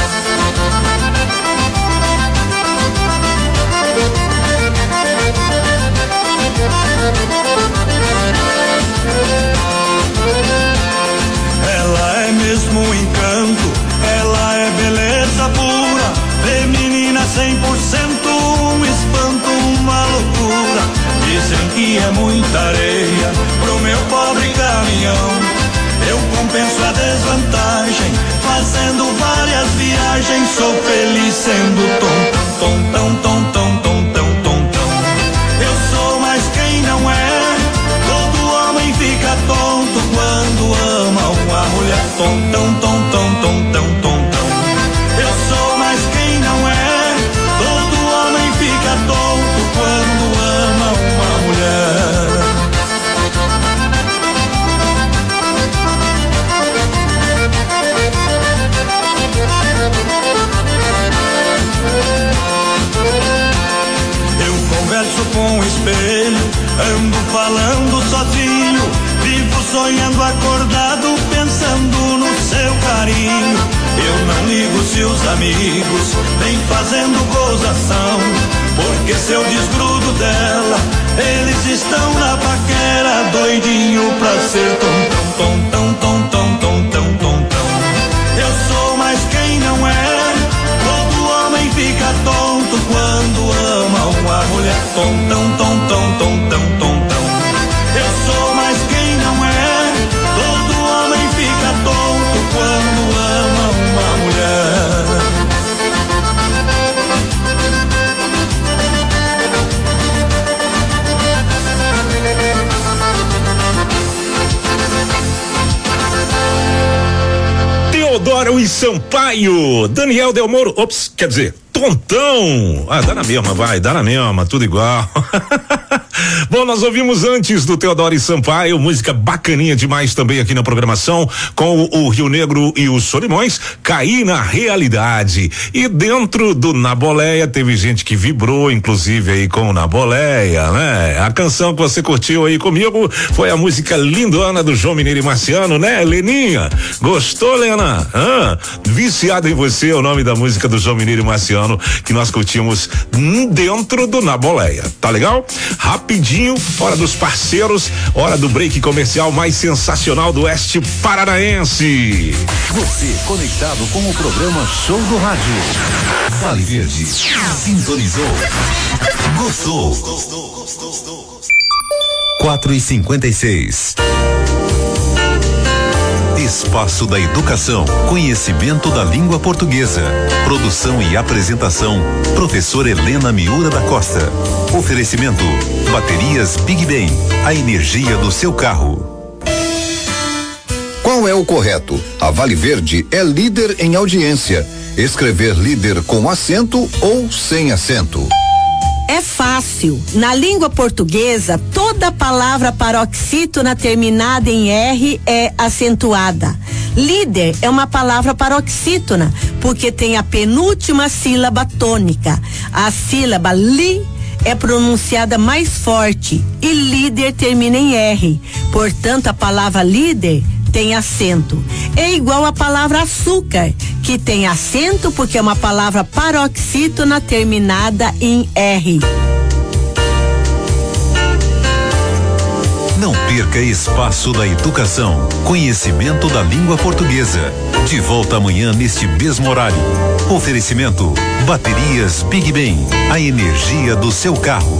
Ela é mesmo um encanto, ela é beleza pura, feminina cem por cento, um espanto, uma loucura. Dizem que é muita areia pro meu pobre caminhão. Eu compenso a desvantagem, fazendo várias viagens. Sou feliz sendo tontão, tontão, tontão, tontão, tontão. Eu sou mais quem não é. Todo homem fica tonto quando ama uma mulher. Tontão, tontão, tontão, tontão. Eu sou mais quem não é. Todo homem fica tonto quando ama uma mulher. Eu converso com o espelho, ando falando sozinho, vivo sonhando acordado, pensando no seu carinho. Eu não ligo se os amigos vêm fazendo gozação, porque se eu desgrudo dela, eles estão na paquera, doidinho pra ser tontão, tontão, tontão, tontão, tontão. Eu sou mais quem não é. Todo homem fica tonto quando ama uma mulher. Tontão, tontão, tontão, tontão. Eu sou mais quem não é. Todo homem fica tonto quando ama uma mulher.
Teodoro e Sampaio, Daniel Del Moro, ops, quer dizer, Tontão. Ah, dá na mesma, vai, dá na mesma, tudo igual. Bom, nós ouvimos antes do Teodoro e Sampaio, música bacaninha demais também aqui na programação, com o, o Rio Negro e os Solimões, Caí na Realidade. E dentro do Na Boleia teve gente que vibrou, inclusive aí com o Na Boleia, né? A canção que você curtiu aí comigo foi a música lindona do João Mineiro e Marciano, né, Leninha? Gostou, Lena? Ah, Viciado em Você é o nome da música do João Mineiro e Marciano que nós curtimos dentro do Na Boleia, tá legal? Rapidinho, hora dos parceiros, hora do break comercial mais sensacional do Oeste Paranaense.
Você conectado com o programa Show do Rádio. Vale Verde. Sintonizou. Gostou. quatro e cinquenta e seis. Espaço da Educação, conhecimento da língua portuguesa. Produção e apresentação, professora Helena Miura da Costa. Oferecimento, baterias Big Ben, a energia do seu carro.
Qual é é o correto. A Vale Verde é líder em audiência. Escrever líder com acento ou sem acento.
É fácil. Na língua portuguesa, toda palavra paroxítona terminada em R é acentuada. Líder é uma palavra paroxítona, porque tem a penúltima sílaba tônica. A sílaba li é pronunciada mais forte e líder termina em R. Portanto, a palavra líder tem acento. É igual a palavra açúcar, que tem acento porque é uma palavra paroxítona terminada em R.
Não perca espaço da educação, conhecimento da língua portuguesa. De volta amanhã neste mesmo horário. Oferecimento: Baterias Big Ben, a energia do seu carro.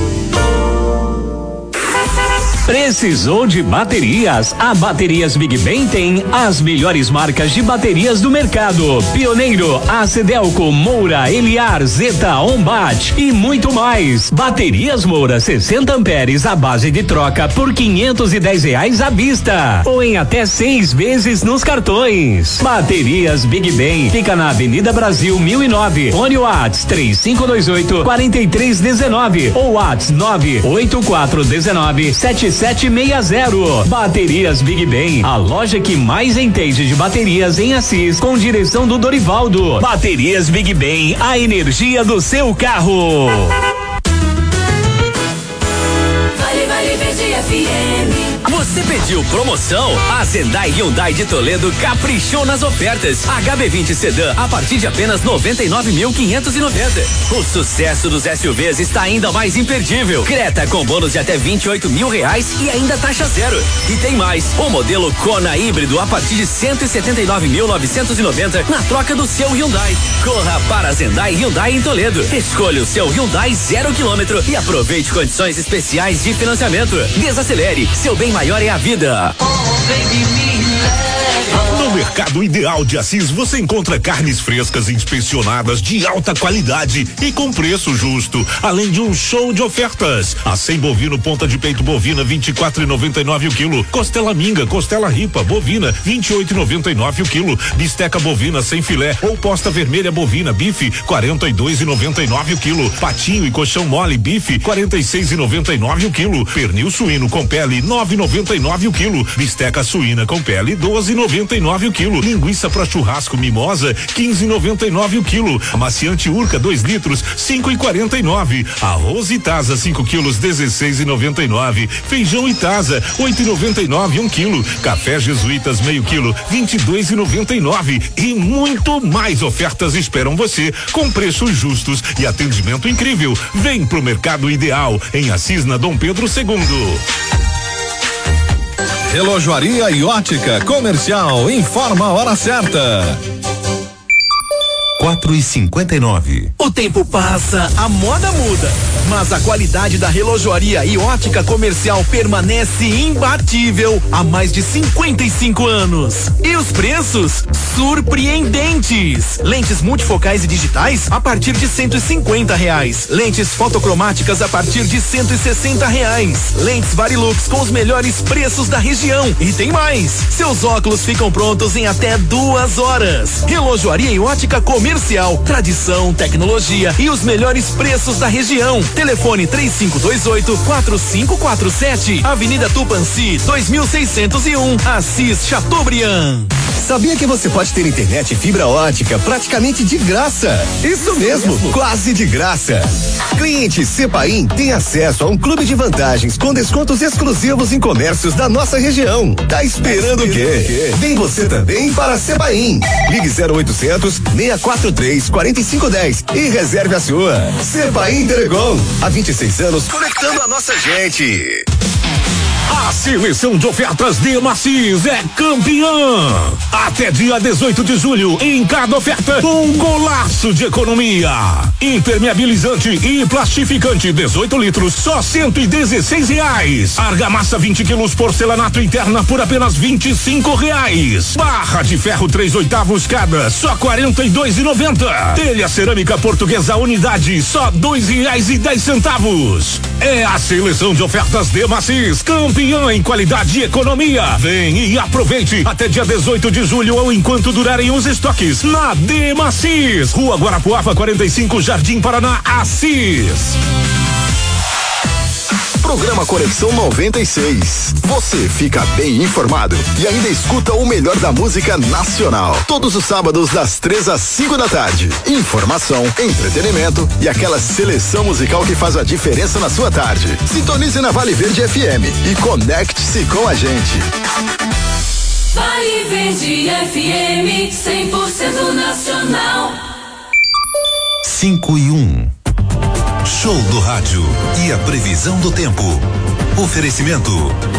Precisou de baterias? A Baterias Big Ben tem as melhores marcas de baterias do mercado. Pioneiro, Acedelco, Moura, Eliar, Zeta, Ombat e muito mais. Baterias Moura sessenta amperes à base de troca por quinhentos e dez reais à vista ou em até seis vezes nos cartões. Baterias Big Ben fica na Avenida Brasil mil e nove. Fone Whats três cinco dois oito, quatro três um nove ou Whats nove oito quatro um nove sete sete seis zero. Baterias Big Ben, a loja que mais entende de baterias em Assis, com direção do Dorivaldo. Baterias Big Ben, a energia do seu carro.
Vale, vale, Verde F M. Você pediu promoção? A Hyundai Hyundai de Toledo caprichou nas ofertas. H B vinte Sedã a partir de apenas noventa e nove mil quinhentos e noventa. O sucesso dos S U Vs está ainda mais imperdível. Creta com bônus de até vinte e oito mil reais e ainda taxa zero. E tem mais, o modelo Kona híbrido a partir de cento e setenta e nove mil novecentos e noventa na troca do seu Hyundai. Corra para a Hyundai Hyundai em Toledo. Escolha o seu Hyundai zero quilômetro e aproveite condições especiais de financiamento. Desacelere, seu bem maior é a vida.
No Mercado Ideal de Assis você encontra carnes frescas inspecionadas de alta qualidade e com preço justo, além de um show de ofertas. Acém bovino ponta de peito bovina vinte e quatro e noventa e nove o quilo, costela minga, costela ripa bovina vinte e oito e noventa e nove o quilo, bisteca bovina sem filé ou posta vermelha bovina bife quarenta e dois e noventa e nove o quilo, patinho e colchão mole bife quarenta e seis e noventa e nove o quilo, pernil suíno com pele nove e noventa e nove o quilo, bisteca suína com pele doze e noventa e nove o quilo, linguiça para churrasco mimosa quinze e noventa e nove o quilo, amaciante Urca dois litros cinco e quarenta e nove, arroz Itasa cinco quilos dezesseis e noventa e nove, feijão Itasa oito e noventa e nove um quilo, café Jesuítas meio quilo vinte e dois e noventa e nove e muito mais ofertas esperam você com preços justos e atendimento incrível. Vem pro Mercado Ideal em Assis na Dom Pedro segundo.
Relojoaria e ótica comercial informa a hora certa.
quatro e cinquenta e nove.
O tempo passa, a moda muda, mas a qualidade da relojoaria e ótica comercial permanece imbatível há mais de cinquenta e cinco anos. E os preços? Surpreendentes! Lentes multifocais e digitais a partir de cento e cinquenta reais. Lentes fotocromáticas a partir de cento e sessenta reais. Lentes Varilux com os melhores preços da região. E tem mais! Seus óculos ficam prontos em até duas horas. Relojoaria e ótica comercial. Comercial, tradição, tecnologia e os melhores preços da região. Telefone três cinco dois oito, quatro cinco quatro sete, Avenida Tupanci, dois mil seiscentos e um, Assis, Chateaubriand.
Sabia que você pode ter internet e fibra ótica praticamente de graça? Isso mesmo, quase de graça. Cliente Cepaim tem acesso a um clube de vantagens com descontos exclusivos em comércios da nossa região. Tá esperando o quê? Vem você também para Cepaim. Ligue zero oitocentos, seis quatro três, quatro cinco um zero e reserve a sua. Cepaim Telecom, há vinte e seis anos conectando a nossa gente.
A seleção de ofertas de Macis é campeã. Até dia dezoito de julho, em cada oferta, um golaço de economia. Impermeabilizante e plastificante dezoito litros, só cento e dezesseis reais. Argamassa vinte quilos, porcelanato interna por apenas vinte e cinco reais. Barra de ferro três oitavos cada, só quarenta e dois e noventa. Telha cerâmica portuguesa unidade, só dois reais e dez centavos. É a seleção de ofertas de Macis, campeã. campeã em qualidade e economia. Vem e aproveite até dia dezoito de julho ou enquanto durarem os estoques na Demacis, Rua Guarapuava quarenta e cinco, Jardim Paraná, Assis.
Programa Conexão noventa e seis. Você fica bem informado e ainda escuta o melhor da música nacional. Todos os sábados das três às cinco da tarde. Informação, entretenimento e aquela seleção musical que faz a diferença na sua tarde. Sintonize na Vale Verde F M e conecte-se com a gente.
Vale Verde F M, cem por cento nacional.
cinco e um. Show do rádio e a previsão do tempo. Oferecimento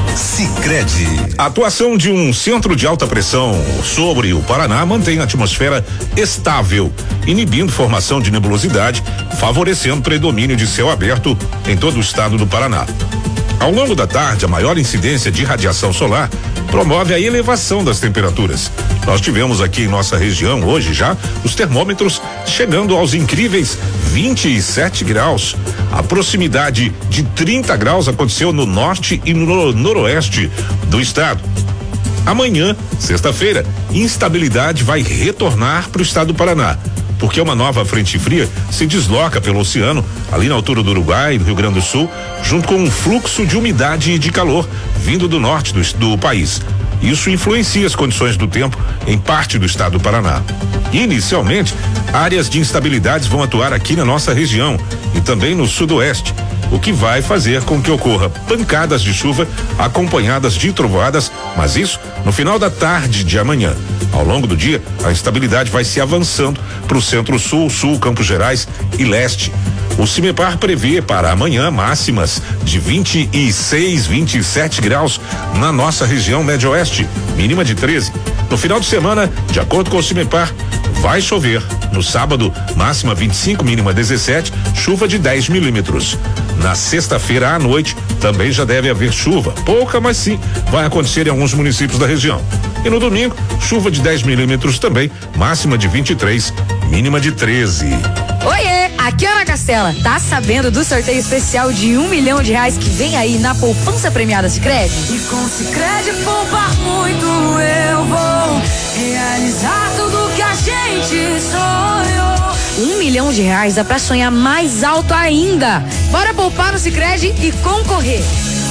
Sicredi.
A atuação de um centro de alta pressão sobre o Paraná mantém a atmosfera estável, inibindo formação de nebulosidade, favorecendo predomínio de céu aberto em todo o estado do Paraná. Ao longo da tarde, a maior incidência de radiação solar promove a elevação das temperaturas. Nós tivemos aqui em nossa região hoje já os termômetros chegando aos incríveis vinte e sete graus. A proximidade de trinta graus aconteceu no norte e no noroeste do estado. Amanhã, sexta-feira, instabilidade vai retornar para o estado do Paraná, porque uma nova frente fria se desloca pelo oceano, ali na altura do Uruguai, do Rio Grande do Sul, junto com um fluxo de umidade e de calor vindo do norte do, do país. Isso influencia as condições do tempo em parte do estado do Paraná. Inicialmente, áreas de instabilidades vão atuar aqui na nossa região e também no sudoeste, o que vai fazer com que ocorra pancadas de chuva acompanhadas de trovoadas, mas isso no final da tarde de amanhã. Ao longo do dia, a instabilidade vai se avançando para o centro-sul, sul, Campos Gerais e leste. O CIMEPAR prevê para amanhã máximas de vinte e seis, vinte e sete graus na nossa região médio-oeste, mínima de treze. No final de semana, de acordo com o CIMEPAR, vai chover. No sábado, máxima vinte e cinco, mínima dezessete, chuva de dez milímetros. Na sexta-feira à noite, também já deve haver chuva. Pouca, mas sim, vai acontecer em alguns municípios da região. E no domingo, chuva de dez milímetros também, máxima de vinte e três, mínima de treze.
Oiê, aqui é Ana Castela. Tá sabendo do sorteio especial de um milhão de reais que vem aí na poupança premiada Sicredi?
E com Sicredi poupar muito eu vou realizar tudo que a gente sonhou.
Um milhão de reais dá pra sonhar mais alto ainda. Bora poupar no Sicredi e concorrer.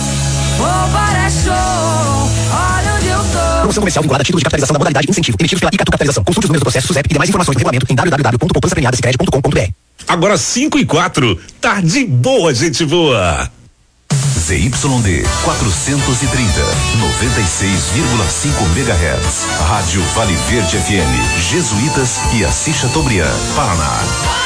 Poupar é show, olha onde eu tô.
Promoção comercial vinculada a título de capitalização da modalidade incentivo, emitidos pela Icatu Capitalização. Consulte os números do processo SUSEP e demais informações do regulamento em w w w ponto poupança premiada sicredi ponto com ponto b r.
Agora cinco e quatro, tarde boa, gente boa.
Z Y D quatrocentos e trinta, noventa e seis vírgula cinco megahertz. Rádio Vale Verde F M, Jesuítas e Assis Chateaubriand, Paraná.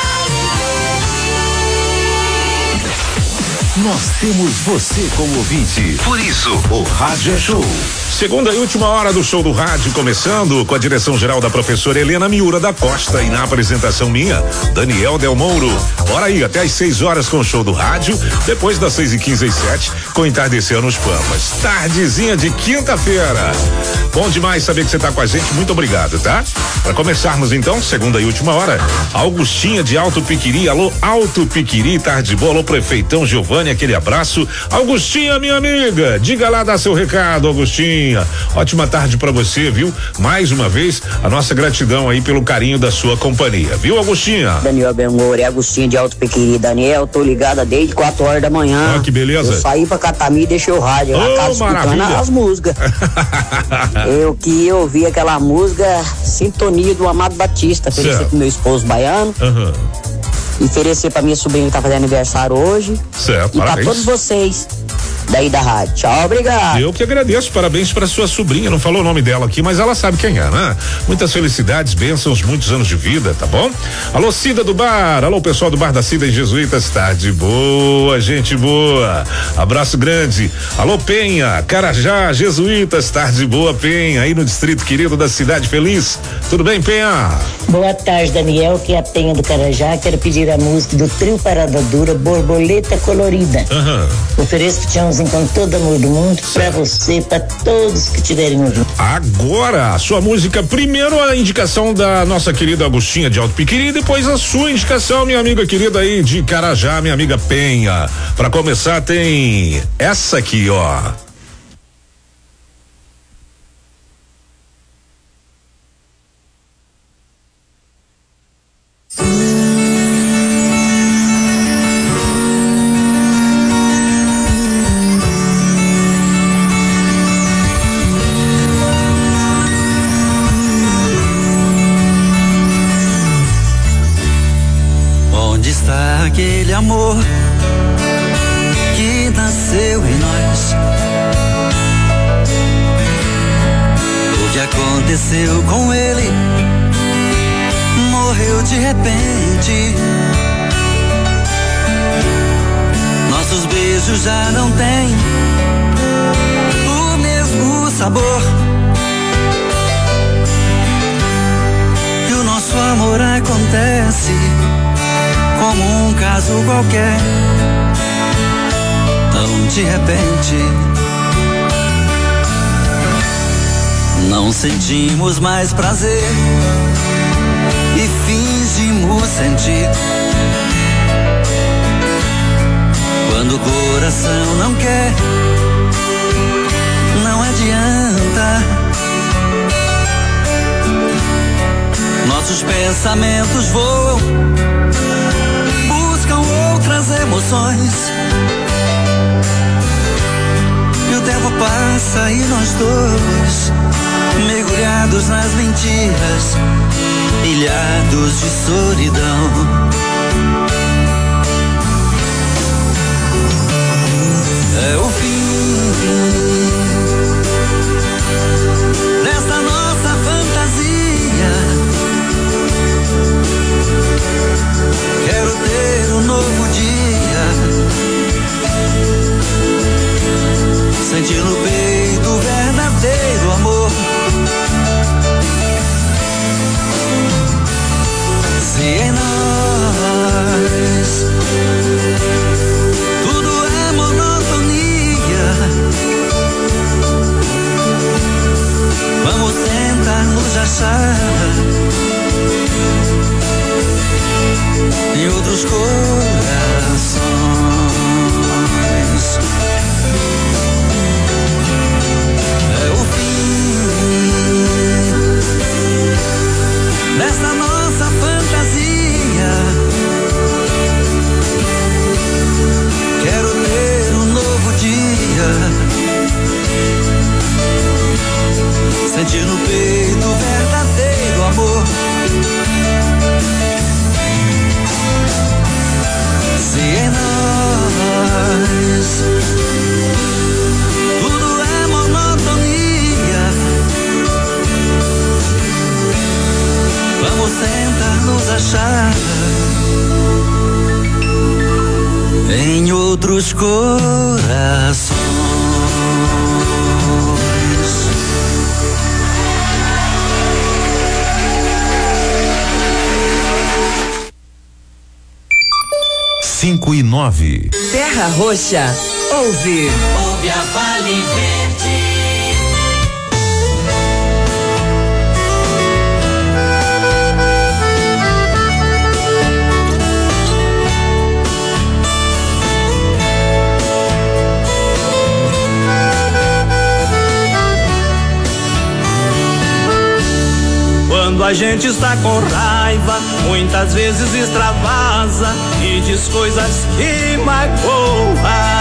Nós temos você como ouvinte. Por isso, o Rádio é Show.
Segunda e última hora do Show do Rádio, começando com a direção geral da professora Helena Miura da Costa e na apresentação minha, Daniel Del Mouro. Bora aí, até às seis horas com o Show do Rádio, depois das seis e quinze às sete, com Entardecer nos Pampas. Tardezinha de quinta-feira. Bom demais saber que você tá com a gente, muito obrigado, tá? Para começarmos então, segunda e última hora, Augustinha de Alto Piquiri, alô Alto Piquiri, tarde boa, alô Prefeitão Giovanni, aquele abraço. Augustinha, minha amiga, diga lá, dá seu recado, Augustinha. Ótima tarde pra você, viu? Mais uma vez, a nossa gratidão aí pelo carinho da sua companhia, viu, Agostinha?
Daniel Bengour, é Agostinho de Alto Pequiri. Daniel, tô ligada desde quatro horas da manhã.
Ah, que beleza.
Eu saí pra Catami e deixei o rádio na
oh,
casa escutando as músicas. Eu que ouvi aquela música Sintonia do Amado Batista, oferecer pro meu esposo baiano.
Uhum.
E oferecer pra minha sobrinha que tá fazendo aniversário hoje.
Certo,
e
parabéns.
pra todos vocês daí da rádio. Tchau, obrigado.
Eu que agradeço, parabéns para sua sobrinha, não falou o nome dela aqui, mas ela sabe quem é, né? Muitas felicidades, bênçãos, muitos anos de vida, tá bom? Alô, Cida do Bar, alô, pessoal do Bar da Cida em Jesuítas, tarde boa, gente boa, abraço grande. Alô, Penha, Carajá, Jesuítas, tarde boa, Penha, aí no distrito querido da Cidade Feliz, tudo bem, Penha?
Boa tarde, Daniel, que é a Penha do Carajá, quero pedir a música do Trio Parada Dura, Borboleta Colorida.
Aham.
Uhum. Ofereço tchãozinho com todo amor do mundo pra você, pra todos que tiverem ouvido.
Agora, a sua música, primeiro a indicação da nossa querida Agostinha de Alto Piquiri, e depois a sua indicação, minha amiga querida aí de Carajá, minha amiga Penha. Pra começar tem essa aqui, ó.
aquele amor que nasceu em nós. O que aconteceu com ele? Morreu de repente. Nossos beijos já não têm o mesmo sabor. E o nosso amor acontece como um caso qualquer, tão de repente. Não sentimos mais prazer e fingimos sentir. Quando o coração não quer, não adianta. Nossos pensamentos voam, buscam outras emoções. E o tempo passa e nós dois, mergulhados nas mentiras, ilhados de solidão. É o fim dessa nossa fantasia. Quero ter um novo dia, sentir no peito o verdadeiro amor. Se em nós tudo é monotonia, vamos tentar nos achar em outros corações. É o fim dessa nossa fantasia. Quero ter um novo dia, sentir no peito o verdadeiro amor. Se em nós tudo é monotonia, vamos tentar nos achar em outros corações.
Cinco e nove.
Terra Roxa, ouve.
Ouve a Vale Verde.
Quando a gente está com raiva, muitas vezes extravasa e diz coisas que magoam.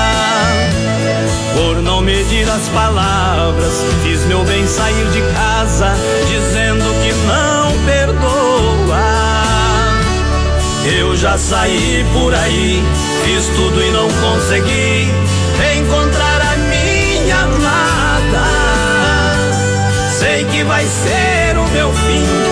Por não medir as palavras, fiz meu bem sair de casa, dizendo que não perdoa. Eu já saí por aí, fiz tudo e não consegui encontrar a minha amada. Sei que vai ser o meu fim,